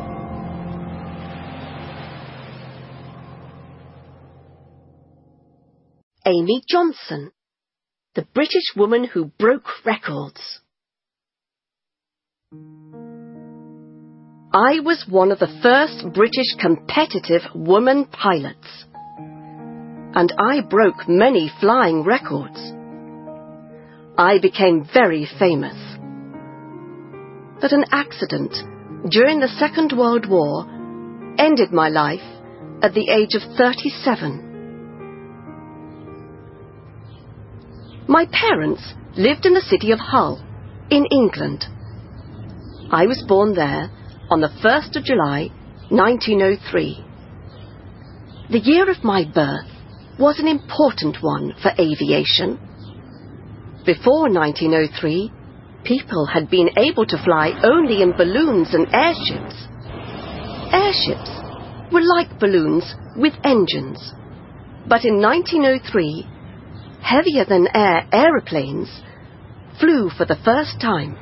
Amy Johnson, the British woman who broke records. I was one of the first British competitive woman pilots, and I broke many flying records. I became very famous. But an accident during the Second World War ended my life at the age of 37. My parents lived in the city of Hull, in England. I was born there on the 1st of July, 1903. The year of my birth was an important one for aviation. Before 1903, people had been able to fly only in balloons and airships. Airships were like balloons with engines. But in 1903, heavier-than-air aeroplanes flew for the first time.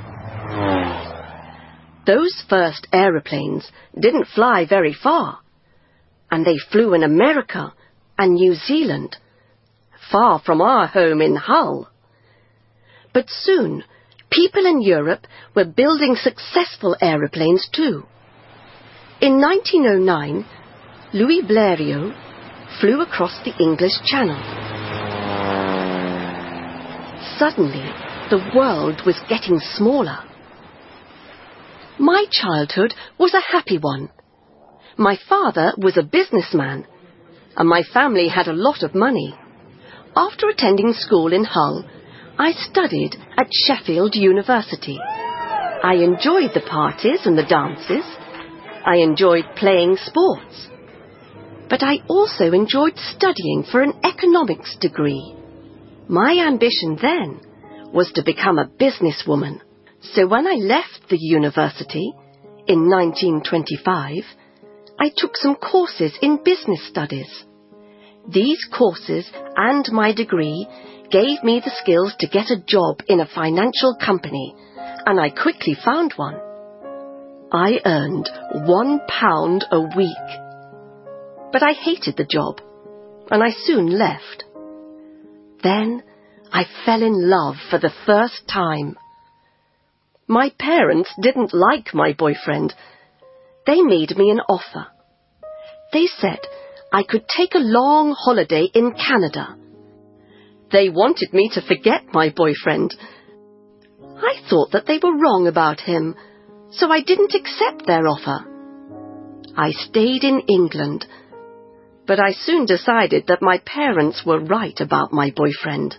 Those first aeroplanes didn't fly very far, and they flew in America and New Zealand, far from our home in Hull. But soon, people in Europe were building successful aeroplanes too. In 1909, Louis Blériot flew across the English Channel. Suddenly, the world was getting smaller. My childhood was a happy one. My father was a businessman, and my family had a lot of money. After attending school in Hull, I studied at Sheffield University. I enjoyed the parties and the dances. I enjoyed playing sports. But I also enjoyed studying for an economics degree. My ambition then was to become a businesswoman. So when I left the university in 1925, I took some courses in business studies. These courses and my degree gave me the skills to get a job in a financial company, and I quickly found one. I earned £1 a week. But I hated the job, and I soon left. Then I fell in love for the first time. My parents didn't like my boyfriend. They made me an offer. They said I could take a long holiday in Canada. They wanted me to forget my boyfriend. I thought that they were wrong about him, so I didn't accept their offer. I stayed in England, but I soon decided that my parents were right about my boyfriend.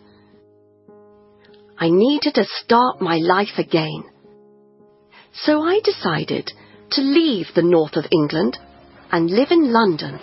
I needed to start my life again. So I decided to leave the north of England and live in London.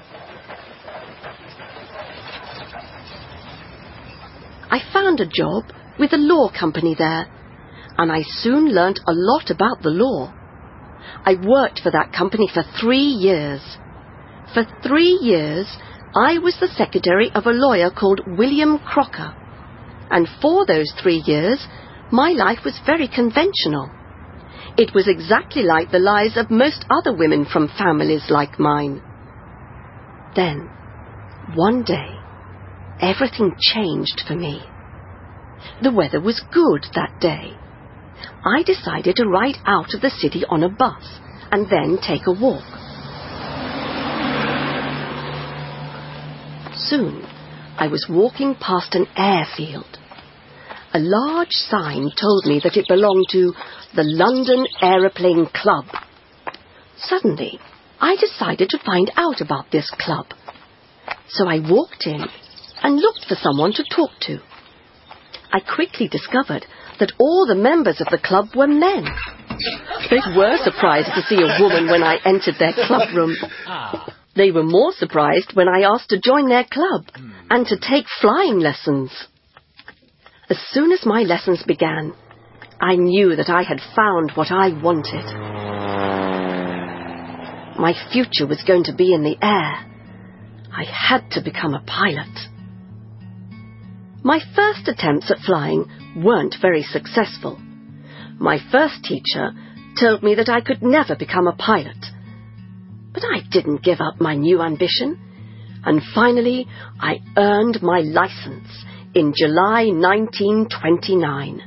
I found a job with a law company there, and I soon learnt a lot about the law. I worked for that company for 3 years. For 3 years, I was the secretary of a lawyer called William Crocker, and for those 3 years, my life was very conventional. It was exactly like the lives of most other women from families like mine. Then, one day, everything changed for me. The weather was good that day. I decided to ride out of the city on a bus and then take a walk. Soon, I was walking past an airfield. A large sign told me that it belonged to the London Aeroplane Club. Suddenly, I decided to find out about this club. So I walked in and looked for someone to talk to. I quickly discovered that all the members of the club were men. They were surprised to see a woman when I entered their club room. They were more surprised when I asked to join their club and to take flying lessons. As soon as my lessons began, I knew that I had found what I wanted. My future was going to be in the air. I had to become a pilot. My first attempts at flying weren't very successful. My first teacher told me that I could never become a pilot. But I didn't give up my new ambition, and finally I earned my license in July 1929.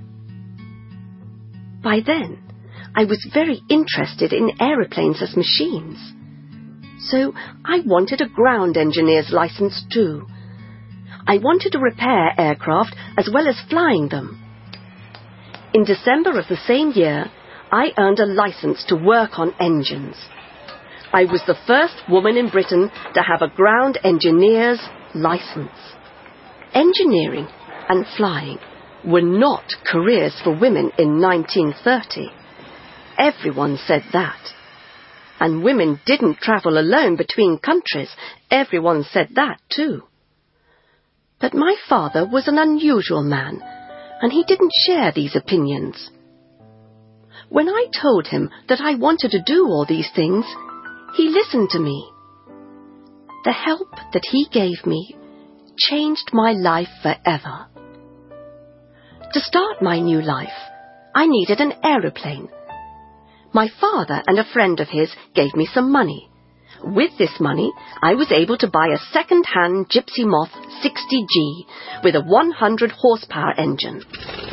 By then, I was very interested in aeroplanes as machines. So I wanted a ground engineer's license too. I wanted to repair aircraft as well as flying them. In December of the same year, I earned a license to work on engines. I was the first woman in Britain to have a ground engineer's license. Engineering and flying were not careers for women in 1930. Everyone said that. And women didn't travel alone between countries. Everyone said that too. But my father was an unusual man, and he didn't share these opinions. When I told him that I wanted to do all these things, he listened to me. The help that he gave me changed my life forever. To start my new life, I needed an aeroplane. My father and a friend of his gave me some money. With this money, I was able to buy a second-hand Gypsy Moth 60G with a 100-horsepower engine.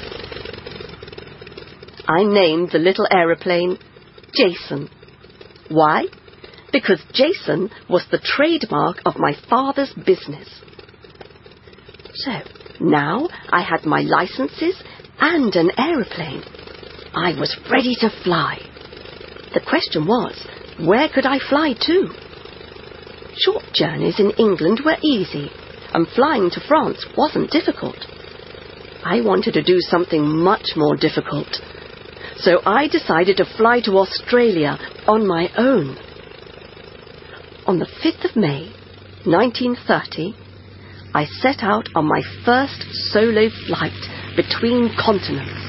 I named the little aeroplane Jason. Why? Because Jason was the trademark of my father's business. So, now I had my licenses and an aeroplane. I was ready to fly. The question was, where could I fly to? Short journeys in England were easy, and flying to France wasn't difficult. I wanted to do something much more difficult. So I decided to fly to Australia on my own. On the 5th of May, 1930, I set out on my first solo flight between continents.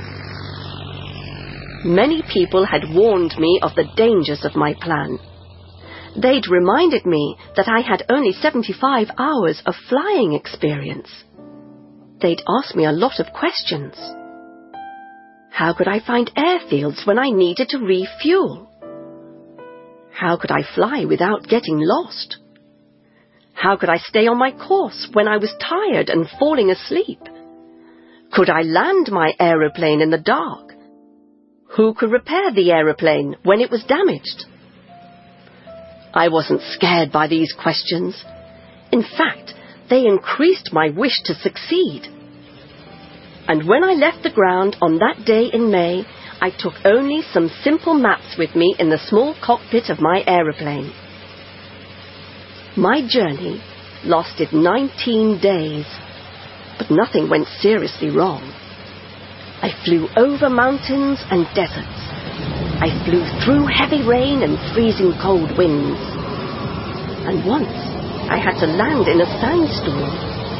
Many people had warned me of the dangers of my plan. They'd reminded me that I had only 75 hours of flying experience. They'd asked me a lot of questions. How could I find airfields when I needed to refuel? How could I fly without getting lost? How could I stay on my course when I was tired and falling asleep? Could I land my aeroplane in the dark? Who could repair the aeroplane when it was damaged? I wasn't scared by these questions. In fact, they increased my wish to succeed. And when I left the ground on that day in May, I took only some simple maps with me in the small cockpit of my aeroplane. My journey lasted 19 days, but nothing went seriously wrong. I flew over mountains and deserts, I flew through heavy rain and freezing cold winds. And once I had to land in a sandstorm.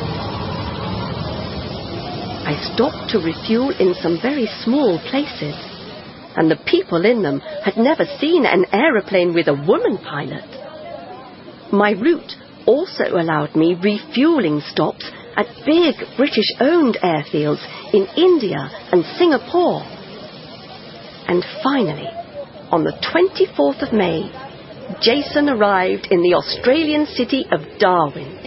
I stopped to refuel in some very small places, and the people in them had never seen an aeroplane with a woman pilot. My route also allowed me refueling stops at big British-owned airfields in India and Singapore. And finally, on the 24th of May, Jason arrived in the Australian city of Darwin.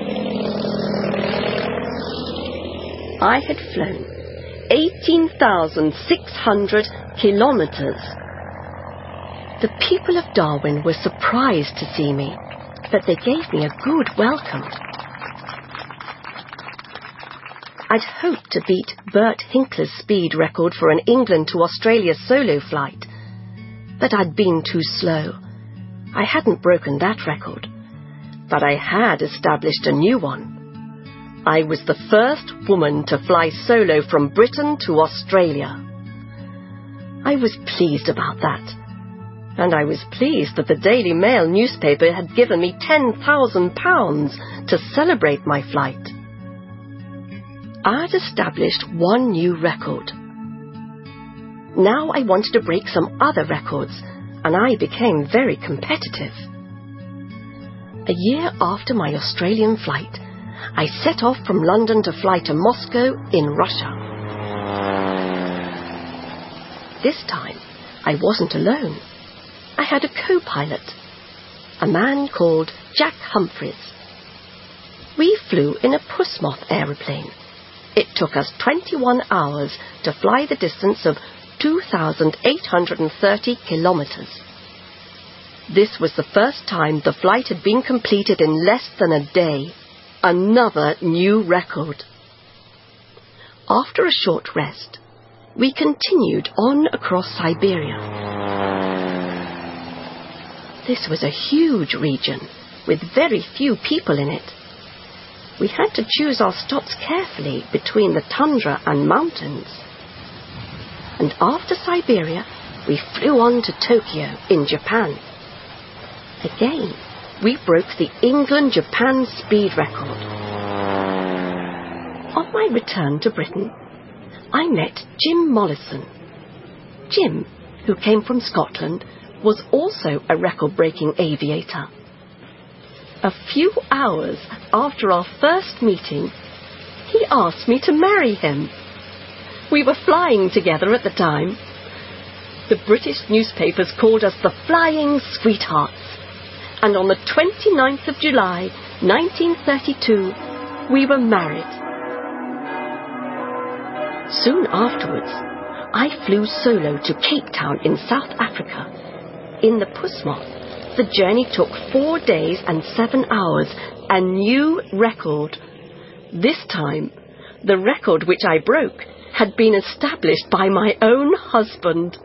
I had flown 18,600 kilometres. The people of Darwin were surprised to see me, but they gave me a good welcome. I'd hoped to beat Bert Hinkler's speed record for an England to Australia solo flight, but I'd been too slow. I hadn't broken that record, but I had established a new one. I was the first woman to fly solo from Britain to Australia. I was pleased about that, and I was pleased that the Daily Mail newspaper had given me £10,000 to celebrate my flight. I'd established one new record. Now I wanted to break some other records, and I became very competitive. A year after my Australian flight, I set off from London to fly to Moscow in Russia. This time, I wasn't alone. I had a co-pilot, a man called Jack Humphreys. We flew in a Pussmoth aeroplane. It took us 21 hours to fly the distance of 2,830 kilometres. This was the first time the flight had been completed in less than a day. Another new record. After a short rest, we continued on across Siberia. This was a huge region with very few people in it. We had to choose our stops carefully between the tundra and mountains. And after Siberia, we flew on to Tokyo in Japan. Again, we broke the England-Japan speed record. On my return to Britain, I met Jim Mollison. Jim, who came from Scotland, was also a record-breaking aviator. A few hours after our first meeting, he asked me to marry him. We were flying together at the time. The British newspapers called us the Flying Sweethearts. And on the 29th of July, 1932, we were married. Soon afterwards, I flew solo to Cape Town in South Africa. In the Pussmoth, the journey took 4 days and 7 hours, a new record. This time, the record which I broke had been established by my own husband.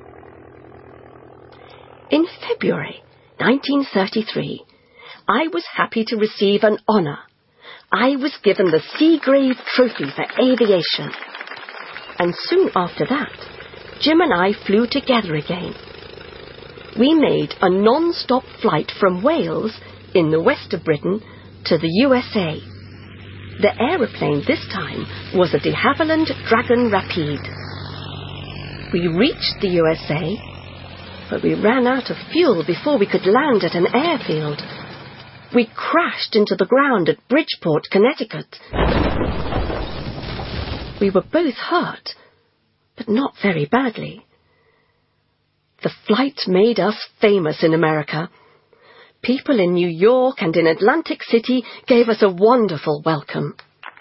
In February 1933, I was happy to receive an honour. I was given the Seagrave Trophy for aviation. And soon after that, Jim and I flew together again. We made a non-stop flight from Wales, in the west of Britain, to the USA. The aeroplane this time was a de Havilland Dragon Rapide. We reached the USA, but we ran out of fuel before we could land at an airfield. We crashed into the ground at Bridgeport, Connecticut. We were both hurt, but not very badly. The flight made us famous in America. People in New York and in Atlantic City gave us a wonderful welcome.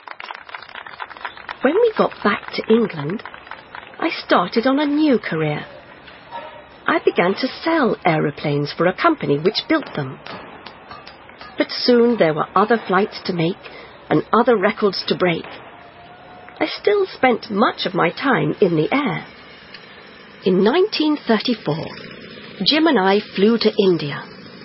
When we got back to England, I started on a new career. I began to sell aeroplanes for a company which built them. But soon there were other flights to make and other records to break. I still spent much of my time in the air. In 1934, Jim and I flew to India.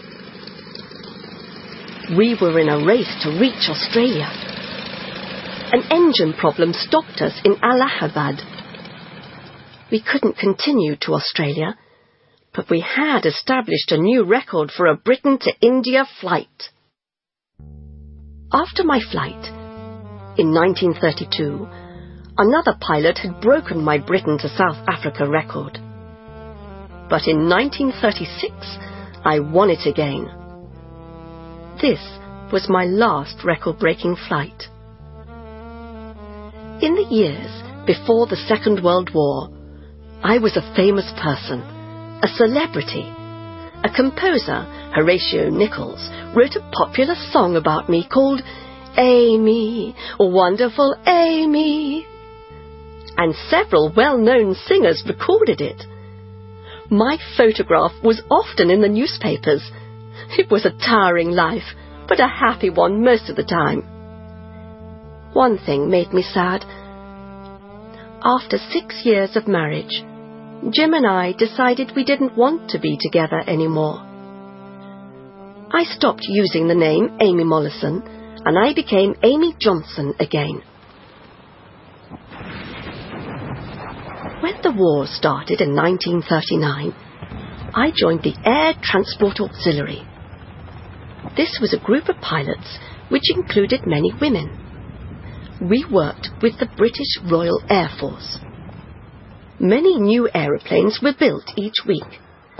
We were in a race to reach Australia. An engine problem stopped us in Allahabad. We couldn't continue to Australia, but we had established a new record for a Britain to India flight. After my flight, in 1932, another pilot had broken my Britain to South Africa record. But in 1936, I won it again. This was my last record-breaking flight. In the years before the Second World War, I was a famous person, a celebrity. A composer, Horatio Nichols, wrote a popular song about me called Amy, Wonderful Amy. And several well-known singers recorded it. My photograph was often in the newspapers. It was a tiring life, but a happy one most of the time. One thing made me sad. After 6 years of marriage, Jim and I decided we didn't want to be together anymore. I stopped using the name Amy Mollison, and I became Amy Johnson again. When the war started in 1939, I joined the Air Transport Auxiliary. This was a group of pilots which included many women. We worked with the British Royal Air Force. Many new aeroplanes were built each week.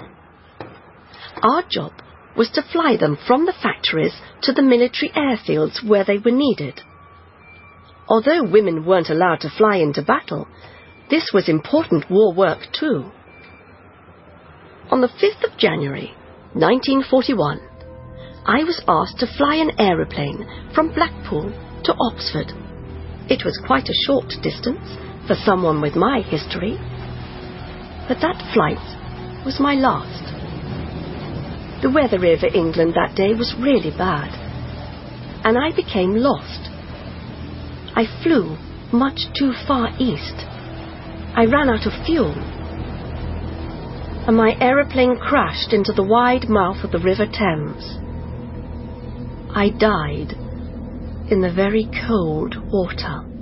Our job was to fly them from the factories to the military airfields where they were needed. Although women weren't allowed to fly into battle, this was important war work too. On the 5th of January, 1941, I was asked to fly an aeroplane from Blackpool to Oxford. It was quite a short distance for someone with my history, but that flight was my last. The weather over England that day was really bad, and I became lost. I flew much too far east. I ran out of fuel, and my aeroplane crashed into the wide mouth of the River Thames. I died in the very cold water.